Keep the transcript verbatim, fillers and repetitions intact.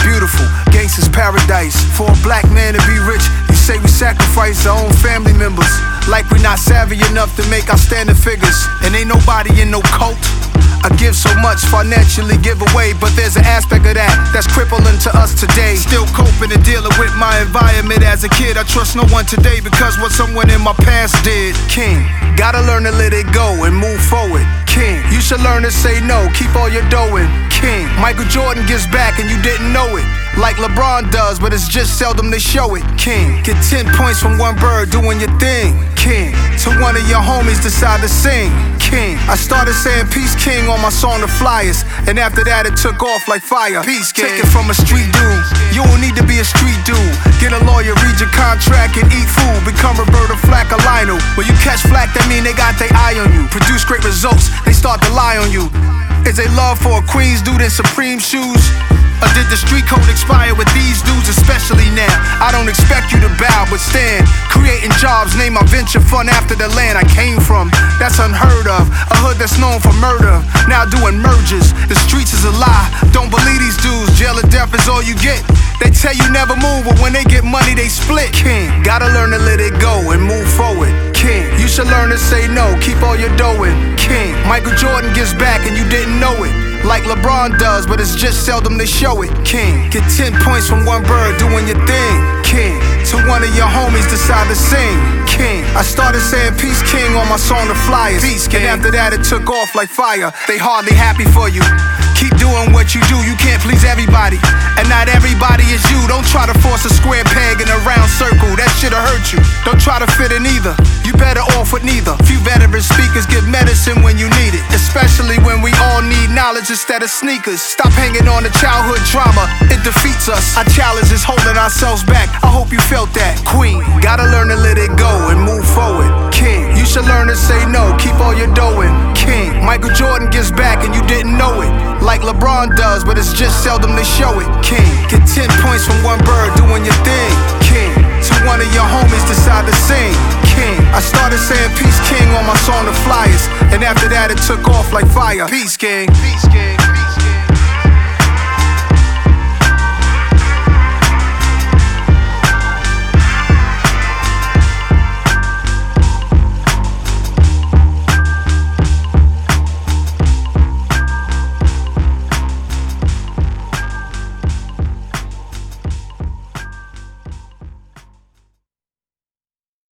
beautiful, gangsta's paradise. For a black man to be rich, you say we sacrifice our own family members. Like we not savvy enough to make outstanding figures. And ain't nobody in no cult. I give so much, financially give away, but there's an aspect of that that's crippling to us today. Still coping and dealing with my environment as a kid. I trust no one today because what someone in my past did. King, gotta learn to let it go and move forward. King, you should learn to say no, keep all your dough in. King, Michael Jordan gives back and you didn't know it. Like LeBron does, but it's just seldom they show it. King, get ten points from one bird doing your thing. King, to one of your homies decide to sing. King, I started saying peace king on my song The Flyers, and after that it took off like fire. Peace king, take it from a street dude. You don't need to be a street dude. Get a lawyer, read your contract and eat food. Become Roberta Flack or Lionel. When you catch flack, that mean they got their eye on you. Produce great results, they start to lie on you. Is they love for a Queens dude in Supreme shoes? Or did the street code expire with these dudes, especially now? I don't expect you to bow, but stand. Creating jobs, name my venture fund after the land I came from. That's unheard of. A hood that's known for murder, now doing mergers. The streets is a lie. Don't believe these dudes. Jail or death is all you get. They tell you never move, but when they get money, they split. King, gotta learn to let it go and move forward. King, you should learn to say no, keep all your dough in. King, Michael Jordan gives back and you didn't know it. Like LeBron does, but it's just seldom they show it. King, get ten points from one bird doing your thing. King, to one of your homies decide to sing. King, I started saying peace king on my song The Flyers. Peace king, and after that it took off like fire. They hardly happy for you. Keep doing what you do, you can't please everybody. And not everybody is you. Don't try to force a square peg in a round circle, that shit'll hurt you. Don't try to fit in either, you better off with neither. Few veteran speakers give medicine when you need it, especially when we all need knowledge instead of sneakers. Stop hanging on to childhood drama, it defeats us. Our challenge is holding ourselves back, I hope you felt that. Queen, gotta learn to let it go and move forward. King, you should learn to say no, keep all your dough in. King, Michael Jordan gives back and you didn't know it. Like LeBron does, but it's just seldom they show it. King, get ten points from one bird doing your thing. King, to one of your homies decide to sing. King, I started saying peace king on my song The Flyers, and after that it took off like fire. Peace king, peace king.